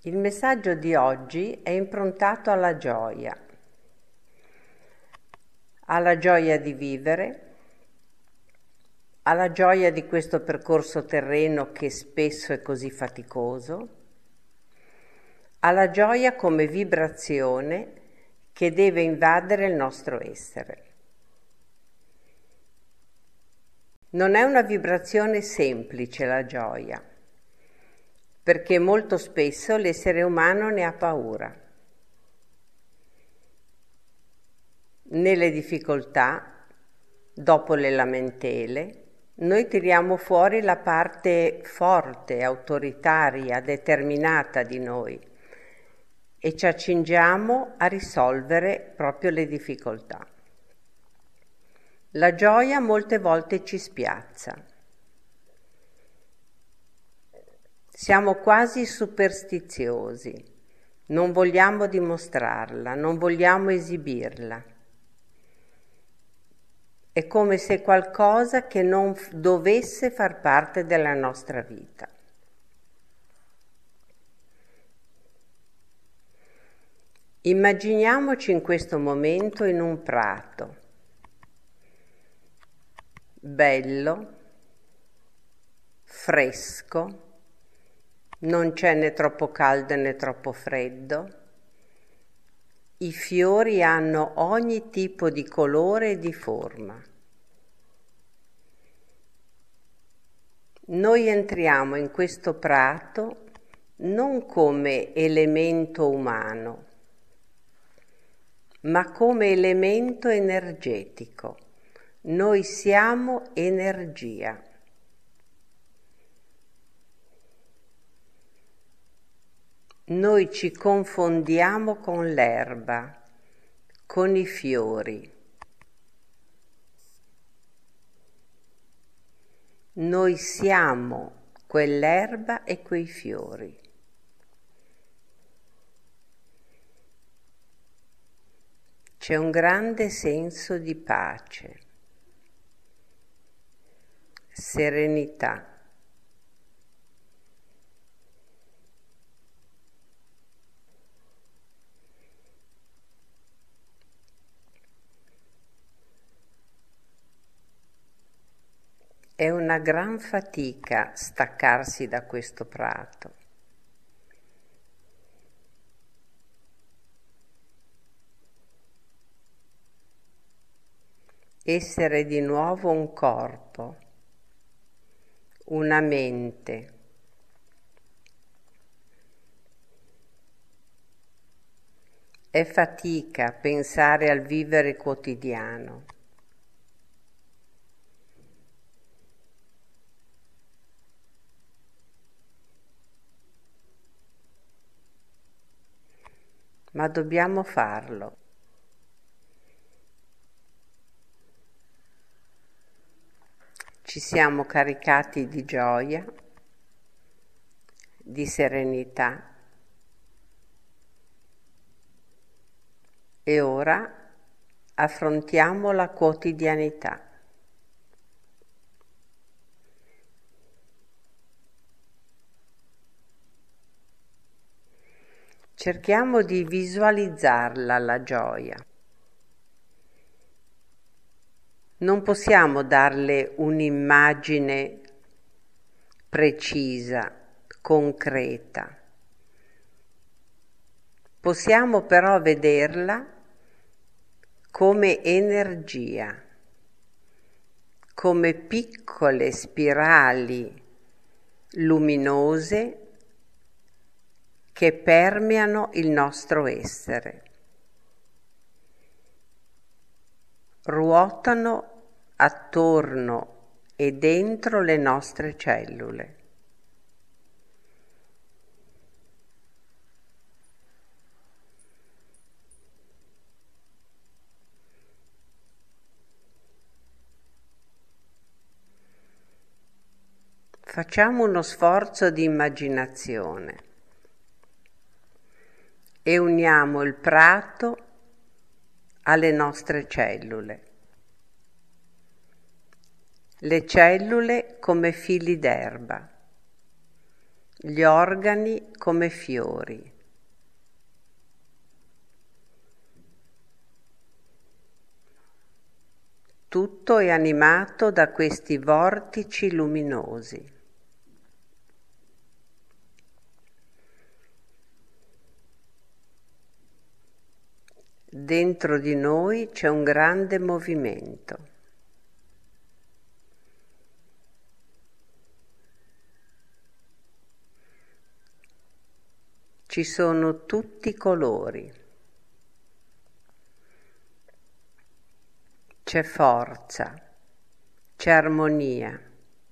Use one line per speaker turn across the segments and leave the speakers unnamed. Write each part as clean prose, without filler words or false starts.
Il messaggio di oggi è improntato alla gioia di vivere, alla gioia di questo percorso terreno che spesso è così faticoso, alla gioia come vibrazione che deve invadere il nostro essere. Non è una vibrazione semplice la gioia, perché molto spesso l'essere umano ne ha paura. Nelle difficoltà, dopo le lamentele, noi tiriamo fuori la parte forte, autoritaria, determinata di noi e ci accingiamo a risolvere proprio le difficoltà. La gioia molte volte ci spiazza. Siamo quasi superstiziosi, non vogliamo dimostrarla, non vogliamo esibirla. È come se qualcosa che non dovesse far parte della nostra vita. Immaginiamoci in questo momento in un prato, bello, fresco, non c'è né troppo caldo né troppo freddo. I fiori hanno ogni tipo di colore e di forma. Noi entriamo in questo prato non come elemento umano, ma come elemento energetico. Noi siamo energia. Noi ci confondiamo con l'erba, con i fiori. Noi siamo quell'erba e quei fiori. C'è un grande senso di pace, serenità. È una gran fatica staccarsi da questo prato. Essere di nuovo un corpo, una mente. È fatica pensare al vivere quotidiano. Ma dobbiamo farlo. Ci siamo caricati di gioia, di serenità e ora affrontiamo la quotidianità. Cerchiamo di visualizzarla la gioia. Non possiamo darle un'immagine precisa, concreta. Possiamo però vederla come energia, come piccole spirali luminose che permeano il nostro essere. Ruotano attorno e dentro le nostre cellule. Facciamo uno sforzo di immaginazione e uniamo il prato alle nostre cellule. Le cellule come fili d'erba, gli organi come fiori. Tutto è animato da questi vortici luminosi. Dentro di noi c'è un grande movimento. Ci sono tutti i colori. C'è forza, c'è armonia.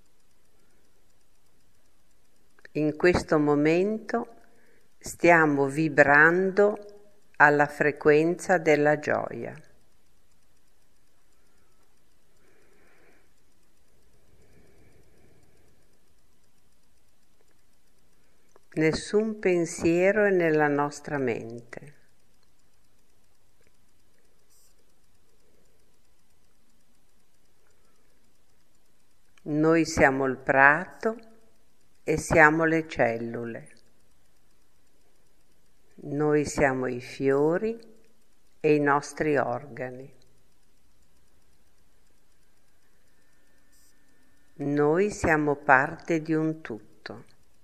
In questo momento stiamo vibrando alla frequenza della gioia. Nessun pensiero è nella nostra mente. Noi siamo il prato e siamo le cellule. Noi siamo i fiori e i nostri organi. Noi siamo parte di un tutto.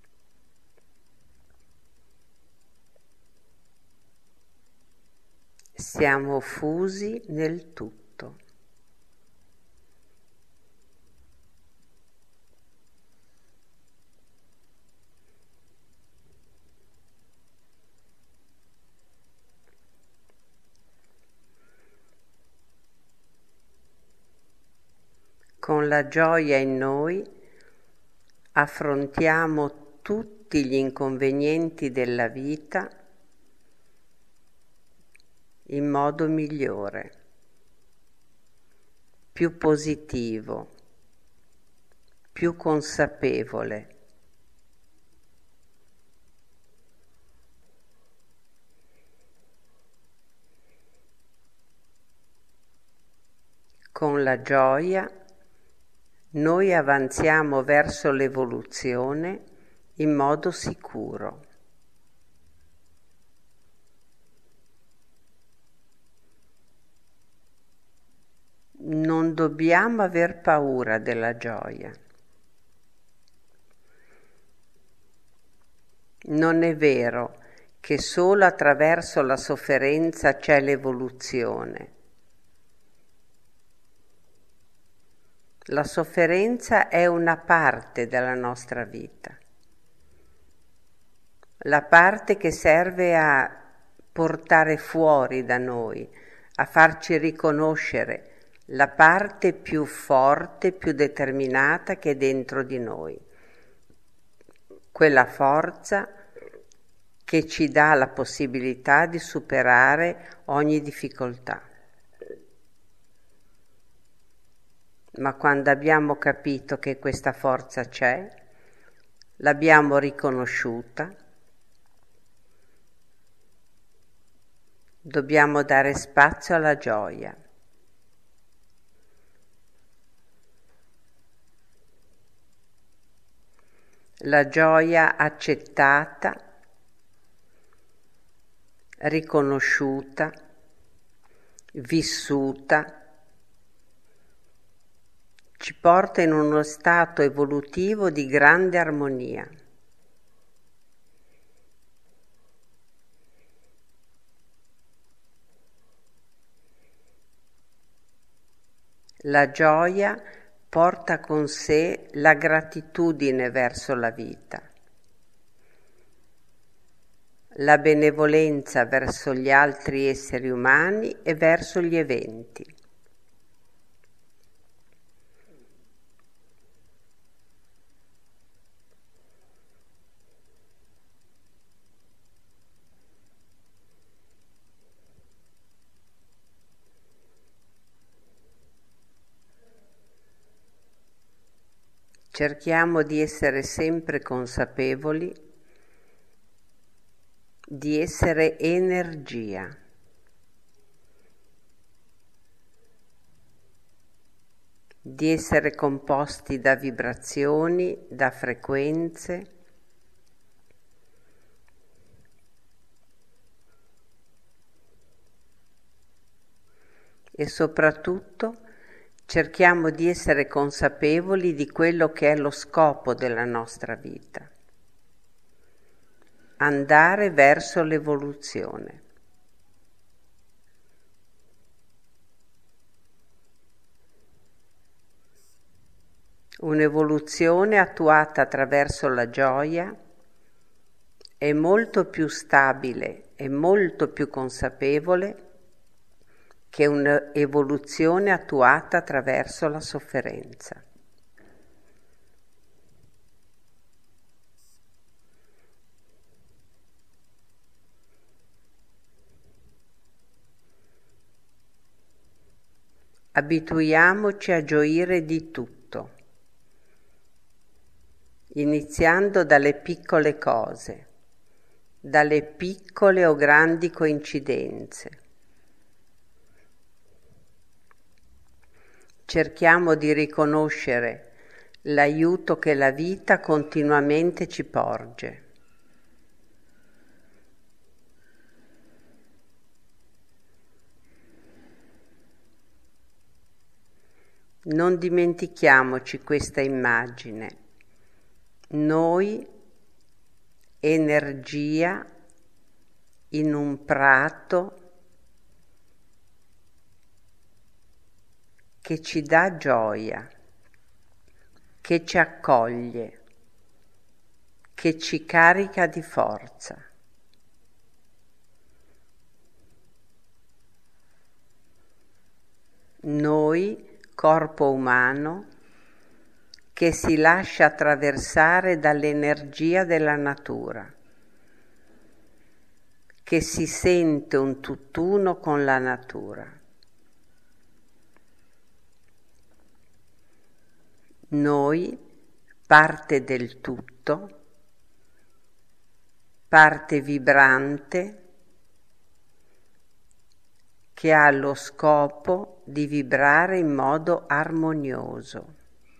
Siamo fusi nel tutto. Con la gioia in noi affrontiamo tutti gli inconvenienti della vita in modo migliore, più positivo, più consapevole. Con la gioia noi avanziamo verso l'evoluzione in modo sicuro. Non dobbiamo aver paura della gioia. Non è vero che solo attraverso la sofferenza c'è l'evoluzione. La sofferenza è una parte della nostra vita, la parte che serve a portare fuori da noi, a farci riconoscere la parte più forte, più determinata che è dentro di noi, quella forza che ci dà la possibilità di superare ogni difficoltà. Ma quando abbiamo capito che questa forza c'è, l'abbiamo riconosciuta, dobbiamo dare spazio alla gioia. La gioia accettata, riconosciuta, vissuta, ci porta in uno stato evolutivo di grande armonia. La gioia porta con sé la gratitudine verso la vita, la benevolenza verso gli altri esseri umani e verso gli eventi. Cerchiamo di essere sempre consapevoli di essere energia. Di essere composti da vibrazioni, da frequenze, e soprattutto cerchiamo di essere consapevoli di quello che è lo scopo della nostra vita: andare verso l'evoluzione. Un'evoluzione attuata attraverso la gioia è molto più stabile e molto più consapevole che un'evoluzione attuata attraverso la sofferenza. Abituiamoci a gioire di tutto, iniziando dalle piccole cose, dalle piccole o grandi coincidenze. Cerchiamo di riconoscere l'aiuto che la vita continuamente ci porge. Non dimentichiamoci questa immagine. Noi, energia in un prato che ci dà gioia, che ci accoglie, che ci carica di forza. Noi, corpo umano, che si lascia attraversare dall'energia della natura, che si sente un tutt'uno con la natura. Noi, parte del tutto, parte vibrante, che ha lo scopo di vibrare in modo armonioso.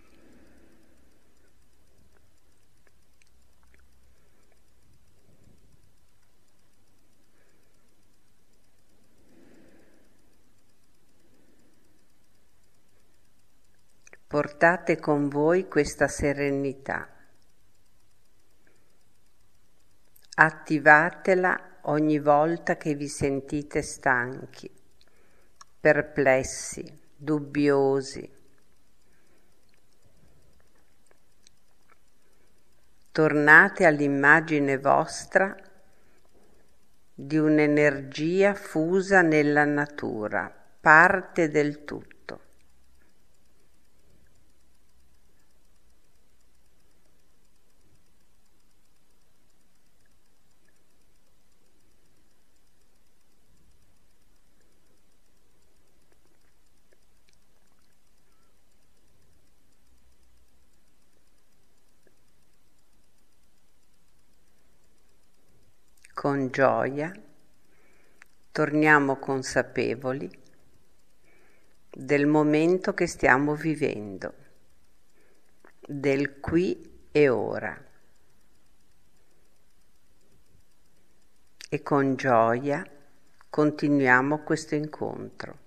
Portate con voi questa serenità. Attivatela ogni volta che vi sentite stanchi, perplessi, dubbiosi. Tornate all'immagine vostra di un'energia fusa nella natura, parte del tutto. Con gioia torniamo consapevoli del momento che stiamo vivendo, del qui e ora. E con gioia continuiamo questo incontro.